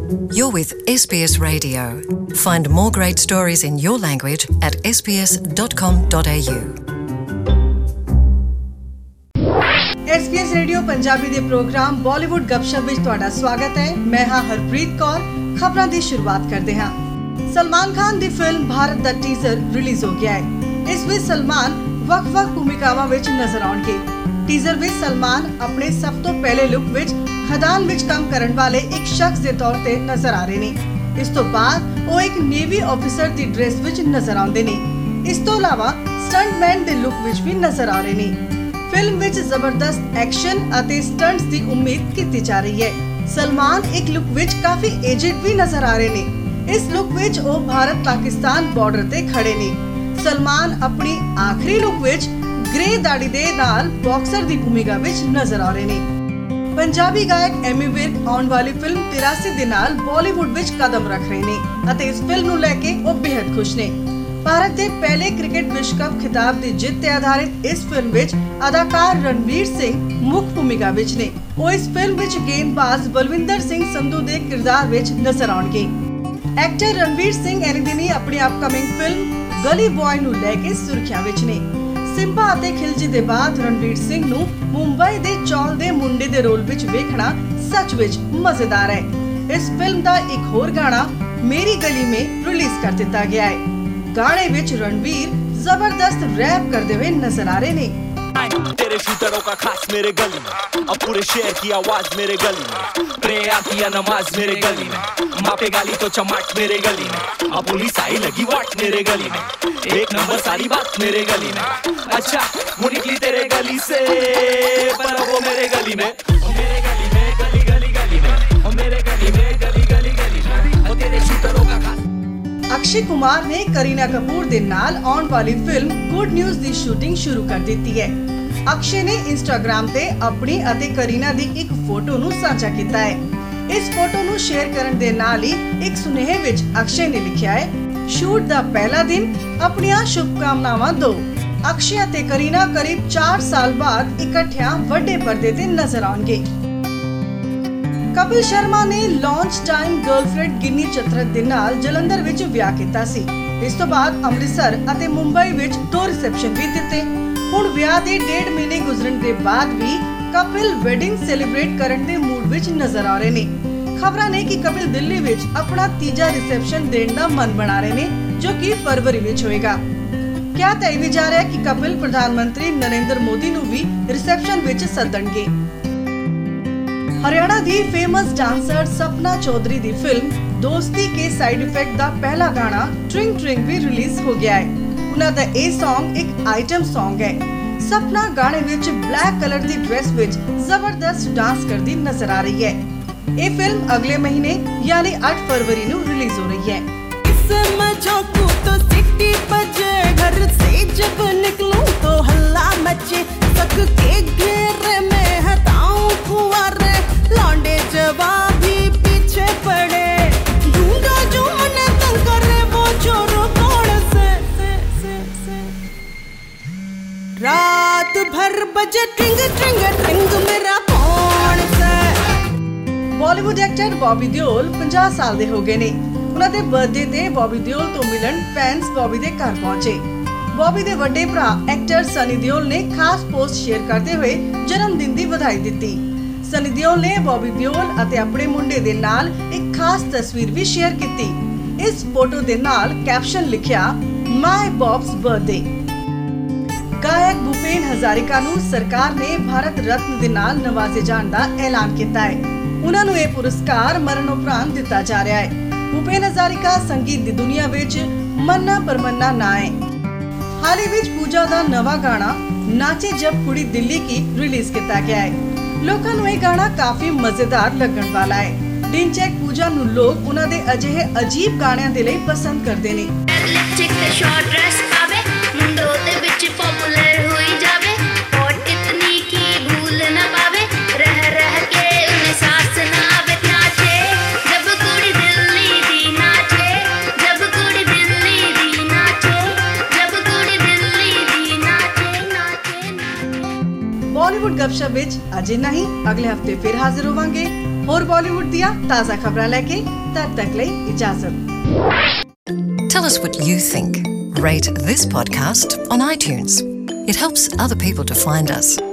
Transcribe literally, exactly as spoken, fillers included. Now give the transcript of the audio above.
You're with S B S Radio. Find more great stories in your language at s b s dot com dot a u. S B S radio Punjabi ਦੇ programme Bollywood ਗੱਪਸ਼ਪ ਵਿੱਚ ਤੁਹਾਡਾ ਸਵਾਗਤ ਹੈ। ਮੈਂ ਹਾਂ ਹਰਪ੍ਰੀਤ ਕੌਰ। ਖਬਰਾਂ ਦੀ ਸ਼ੁਰੂਆਤ ਕਰਦੇ ਹਾਂ। ਸਲਮਾਨ ਖਾਨ ਦੀ ਫਿਲਮ ਭਾਰਤ ਦਾ ਟੀਜ਼ਰ ਰਿਲੀਜ਼ ਹੋ ਗਿਆ ਹੈ। ਇਸ ਵਿੱਚ ਸਲਮਾਨ ਵੱਖ-ਵੱਖ ਭੂਮਿਕਾਵਾਂ ਵਿੱਚ ਨਜ਼ਰ ਆਉਣਗੇ। ਟੀਜ਼ਰ ਵਿੱਚ ਸਲਮਾਨ ਆਪਣੇ ਸਭ ਤੋਂ ਪਹਿਲੇ ਲੁੱਕ ਵਿੱਚ ਖਦਾਨ ਵਿੱਚ ਕੰਮ ਕਰਨ ਵਾਲੇ ਇੱਕ ਸ਼ਖਸ ਦੇ ਤੌਰ ਤੇ ਨਜ਼ਰ ਆ ਰਹੇ ਨੇ। ਇਸ ਤੋਂ ਬਾਅਦ ਉਹ ਇੱਕ ਨੇਵੀ ਆਫੀਸਰ ਦੀ ਡਰੈਸ ਵਿੱਚ ਨਜ਼ਰ ਆਉਂਦੇ ਨੇ। ਇਸ ਤੋਂ ਇਲਾਵਾ ਸਟੰਟਮੈਨ ਦੇ ਲੁੱਕ ਵਿੱਚ ਵੀ ਨਜ਼ਰ ਆ ਰਹੇ ਨੇ। ਫਿਲਮ ਵਿੱਚ ਜ਼ਬਰਦਸਤ ਐਕਸ਼ਨ ਅਤੇ ਸਟੰਟਸ ਦੀ ਉਮੀਦ ਕੀਤੀ ਜਾ ਰਹੀ ਹੈ। ਸਲਮਾਨ ਇੱਕ ਲੁੱਕ ਵਿੱਚ ਕਾਫੀ ਏਜਡ ਵੀ ਨਜ਼ਰ ਆ ਰਹੇ ਨੇ। ਇਸ ਲੁੱਕ ਵਿੱਚ ਉਹ ਭਾਰਤ ਪਾਕਿਸਤਾਨ ਬਾਰਡਰ ਤੇ ਖੜੇ ਨੇ। ਸਲਮਾਨ ਆਪਣੀ ਆਖਰੀ ਲੁੱਕ ਵਿੱਚ ਗ੍ਰੇ ਦਾੜੀ ਦੇ ਨਾਲ ਬਾਕਸਰ ਦੀ ਭੂਮਿਕਾ ਵਿੱਚ ਨਜ਼ਰ ਆ ਰਹੇ ਨੇ। ਪੰਜਾਬੀ ਗਾਇਕ ਐਮੀ ਵਿਰਕ ਆਉਣ ਵਾਲੀ ਫਿਲਮ ਤਿਰਾਸੀ ਦੇ ਨਾਲ ਬਾਲੀਵੁੱਡ ਵਿੱਚ ਕਦਮ ਰੱਖ ਰਹੇ ਨੇ ਅਤੇ ਇਸ ਫਿਲਮ ਨੂੰ ਲੈ ਕੇ ਉਹ ਬੇहद ਖੁਸ਼ ਨੇ। ਭਾਰਤ ਦੇ ਪਹਿਲੇ ਕ੍ਰਿਕਟ ਵਿਸ਼ਵ ਕੱਪ ਖਿਤਾਬ ਦੀ ਜਿੱਤ ਤੇ ਆਧਾਰਿਤ ਇਸ ਫਿਲਮ ਵਿੱਚ ਅਦਾਕਾਰ ਰਣਵੀਰ ਸਿੰਘ ਮੁੱਖ ਭੂਮਿਕਾ ਵਿੱਚ ਨੇ। ਉਹ ਇਸ ਫਿਲਮ ਵਿੱਚ ਗੇਂਦਬਾਜ਼ ਬਲਵਿੰਦਰ ਸਿੰਘ ਸੰਧੂ ਦੇ ਕਿਰਦਾਰ ਵਿੱਚ ਨਜ਼ਰ ਆਉਣਗੇ। ਐਕਟਰ ਰਣਵੀਰ ਸਿੰਘ ਐਨੀ ਦਿਨੀ ਆਪਣੀ ਅਪਕਮਿੰਗ ਫਿਲਮ ਗਲੀ ਬॉय ਨੂੰ ਲੈ ਕੇ ਸੁਰਖੀਆਂ ਵਿੱਚ ਨੇ। ਸਿੰਬਾ ਅਤੇ ਖਿਲਜੀ ਦੇ ਬਾਅਦ ਰਣਵੀਰ ਸਿੰਘ ਨੂੰ ਮੁੰਬਈ ਦੇ ਚੌਲ ਦੇ ਮੁੰਡੇ ਦੇ ਰੋਲ ਵਿੱਚ ਵੇਖਣਾ ਸੱਚ ਵਿੱਚ ਮਜ਼ੇਦਾਰ ਹੈ। ਇਸ ਫਿਲਮ ਦਾ ਇੱਕ ਹੋਰ ਗਾਣਾ ਮੇਰੀ ਗਲੀ ਮੇਂ ਰਿਲੀਜ਼ ਕਰ ਦਿੱਤਾ ਗਿਆ ਹੈ। ਗਾਣੇ ਵਿੱਚ ਰਣਵੀਰ ਜ਼ਬਰਦਸਤ रैप करते हुए नजर आ रहे ने। तेरे शूटरों का खास मेरे गली में, अब पूरे शहर की आवाज मेरे गली में, प्रेयर किया नमाज मेरे गली में, मापे गाली तो चमाट मेरे गली में, अब पुलिस आई लगी वाट मेरे गली में, एक नंबर सारी बात मेरे गली में। अच्छा वो निकली तेरे गली से पर वो मेरे गली में, मेरे गली में गली गली गली में, और मेरे गली में गली गली गली में, और तेरे शूटरों का खास। ਅਕਸ਼ੇ ਕੁਮਾਰ ਨੇ ਕਰੀਨਾ ਕਪੂਰ ਦੇ ਨਾਲ ਆਉਣ ਵਾਲੀ ਫਿਲਮ ਗੁੱਡ ਨਿਊਜ਼ ਦੀ ਸ਼ੂਟਿੰਗ ਸ਼ੁਰੂ ਕਰ ਦਿੱਤੀ ਹੈ। ਅਕਸ਼ੇ ਨੇ ਇੰਸਟਾਗ੍ਰਾਮ ਤੇ ਆਪਣੀ ਅਤੇ ਕਰੀਨਾ ਦੀ ਇੱਕ ਫੋਟੋ ਨੂੰ ਸਾਂਝਾ ਕੀਤਾ ਹੈ। ਇਸ ਫੋਟੋ ਨੂੰ ਸ਼ੇਅਰ ਕਰਨ ਦੇ ਨਾਲ ਹੀ ਇੱਕ ਸੁਨੇਹੇ ਵਿੱਚ ਅਕਸ਼ੇ ਨੇ ਲਿਖਿਆ ਹੈ, ਸ਼ੂਟ ਦਾ ਪਹਿਲਾ ਦਿਨ ਆਪਣੀਆਂ ਸ਼ੁਭਕਾਮਨਾਵਾਂ ਦਿਓ। ਅਕਸ਼ੇ ਅਤੇ ਕਰੀਨਾ ਕਰੀਬ ਚਾਰ ਸਾਲ ਬਾਅਦ ਇਕੱਠਿਆਂ ਵੱਡੇ ਪਰਦੇ ਤੇ ਨਜ਼ਰ ਆਉਣਗੇ। ਕਪਿਲ ਸ਼ਰਮਾ ਨੇ launch time girlfriend Ginni Chatrath ਦੇ ਨਾਲ ਜਲੰਧਰ ਵਿੱਚ ਵਿਆਹ ਕੀਤਾ ਸੀ। ਇਸ ਤੋਂ ਬਾਅਦ ਅੰਮ੍ਰਿਤਸਰ ਅਤੇ ਮੁੰਬਈ ਵਿੱਚ ਦੋ ਰਿਸੈਪਸ਼ਨ ਵੀ ਦਿੱਤੇ। ਹੁਣ ਵਿਆਹ ਦੇ ਡੇਢ ਮਹੀਨੇ ਗੁਜ਼ਰਨ ਦੇ ਬਾਅਦ ਵੀ ਕਪਿਲ ਵੈਡਿੰਗ ਸੈਲੀਬ੍ਰੇਟ ਕਰਨ ਦੇ ਮੂਡ ਵਿੱਚ ਨਜ਼ਰ ਆ ਰਹੇ ਨੇ। ਖਬਰਾਂ ਨੇ ਕਿ ਕਪਿਲ ਦਿੱਲੀ ਵਿੱਚ ਆਪਣਾ ਤੀਜਾ ਰਿਸੈਪਸ਼ਨ ਦੇਣ ਦਾ ਮਨ ਬਣਾ ਰਹੇ ਨੇ, ਜੋ ਕਿ ਫਰਵਰੀ ਵਿੱਚ ਹੋਏਗਾ। ਕਿਹਾ ਤਾਂ ਇਹ ਵੀ ਜਾ ਰਿਹਾ ਹੈ ਕਿ ਕਪਿਲ ਪ੍ਰਧਾਨ ਮੰਤਰੀ ਨਰਿੰਦਰ ਮੋਦੀ ਨੂੰ ਵੀ ਰਿਸੈਪਸ਼ਨ ਵਿੱਚ ਸੱਦਣਗੇ। ਹਰਿਆਣਾ ਦੀ ਫੇਮਸ ਡਾਂਸਰ ਸਪਨਾ ਚੌਧਰੀ ਦੀ ਫਿਲਮ ਦੋਸਤੀ ਕੇ ਸਾਈਡ ਇਫੈਕਟ ਦਾ ਪਹਿਲਾ ਗਾਣਾ ਟ੍ਰਿੰਗ ਟ੍ਰਿੰਗ ਵੀ ਰਿਲੀਜ਼ ਹੋ ਗਿਆ ਹੈ। ਉਹਨਾਂ ਦਾ ਇਹ Song ਇੱਕ ਆਈਟਮ Song ਹੈ। ਸਪਨਾ ਗਾਣੇ ਵਿੱਚ ਬਲੈਕ ਕਲਰ ਦੀ ਡਰੈਸ ਵਿੱਚ ਜ਼ਬਰਦਸਤ ਡਾਂਸ ਕਰਦੀ ਨਜ਼ਰ ਆ ਰਹੀ ਹੈ। ਇਹ ਫਿਲਮ ਅਗਲੇ ਮਹੀਨੇ ਯਾਨੀ ਅੱਠ ਫਰਵਰੀ ਨੂੰ ਰਿਲੀਜ਼ ਹੋ ਰਹੀ ਹੈ। रात भर बजे ट्रिंग ट्रिंग ट्रिंग मेरा फोन से। ਬਾਲੀਵੁੱਡ ਐਕਟਰ ਬੌਬੀ ਦਿਓਲ ਪੰਜਾਹ ਸਾਲ ਦੇ ਹੋ ਗਏ ਨੇ। ਉਹਨਾਂ ਦੇ ਬਰਥਡੇ ਤੇ ਬੌਬੀ ਦਿਓਲ ਤੋਂ ਮਿਲਣ ਫੈਨਸ ਬੌਬੀ ਦੇ ਘਰ ਪਹੁੰਚੇ। ਬੌਬੀ ਦੇ ਵੱਡੇ ਭਰਾ ਐਕਟਰ ਸਨੀ ਦਿਓਲ ਨੇ ਖਾਸ ਪੋਸਟ ਸ਼ੇਅਰ ਕਰਦੇ ਹੋਏ ਜਨਮ ਦਿਨ ਦੀ ਵਧਾਈ ਦਿੱਤੀ। ਸਨੀ ਦਿਓਲ ਨੇ ਬੌਬੀ ਦਿਓਲ ਅਤੇ ਆਪਣੇ ਮੁੰਡੇ ਦੇ ਨਾਲ ਇੱਕ ਖਾਸ ਤਸਵੀਰ ਵੀ ਸ਼ੇਅਰ ਕੀਤੀ। ਇਸ ਫੋਟੋ ਦੇ ਨਾਲ ਕੈਪਸ਼ਨ ਲਿਖਿਆ ਮਾਈ ਬੌਬਸ ਬਰਥਡੇ। ਗਾਇਕ ਭੂਪੇਨ ਹਜ਼ਾਰਿਕਾ ਨੂੰ ਸਰਕਾਰ ਨੇ ਭਾਰਤ ਰਤਨ ਦੇ ਨਾਲ ਨਵਾਜ਼ੇ ਜਾਣ ਦਾ ਐਲਾਨ ਕੀਤਾ ਹੈ। ਉਹਨਾਂ ਨੂੰ ਇਹ ਪੁਰਸਕਾਰ ਮਰਨ ਉਪਰੰਤ ਦਿੱਤਾ ਜਾ ਰਿਹਾ ਹੈ। ਭੂਪੇਨ ਹਜ਼ਾਰਿਕਾ ਸੰਗੀਤ ਦੀ ਦੁਨੀਆ ਵਿੱਚ ਮੰਨਾ ਪਰਮੰਨਾ ਨਾਂ ਹੈ। ਹਾਲ ਹੀ ਵਿੱਚ ਪੂਜਾ ਦਾ ਨਵਾਂ ਗਾਣਾ ਨਾਚੇ ਜਬ ਕੁੜੀ ਦਿੱਲੀ ਕੀ ਰਿਲੀਜ਼ ਕੀਤਾ ਗਿਆ ਹੈ। ਲੋਕਾਂ ਨੂੰ ਇਹ ਗਾਣਾ ਕਾਫੀ ਮਜ਼ੇਦਾਰ ਲੱਗਣ ਵਾਲਾ ਹੈ। ਡਿੰਚੈਕ ਪੂਜਾ ਨੂੰ ਲੋਕ ਉਹਨਾਂ ਦੇ ਅਜਿਹੇ ਅਜੀਬ ਗਾਣਿਆਂ ਦੇ ਲਈ ਪਸੰਦ ਕਰਦੇ ਨੇ। पॉपुलर हुई जावे और इतनी की भूल न पावे, रह रह के उन्हें सांस ना आवे। नाचे जब कुड़ी दिल्ली दी नाचे, जब कुड़ी दिल्ली दी नाचे, जब कुड़ी दिल्ली दी नाचे नाचे नाचे। बॉलीवुड गपशप विच अज इन्ना ही। अगले हफ्ते फिर हाजिर होवांगे होर बॉलीवुड दियां ताज़ा खबरां लैके। तद तक लई इजाजत। Tell us what you think. Rate this podcast on iTunes. It helps other people to find us.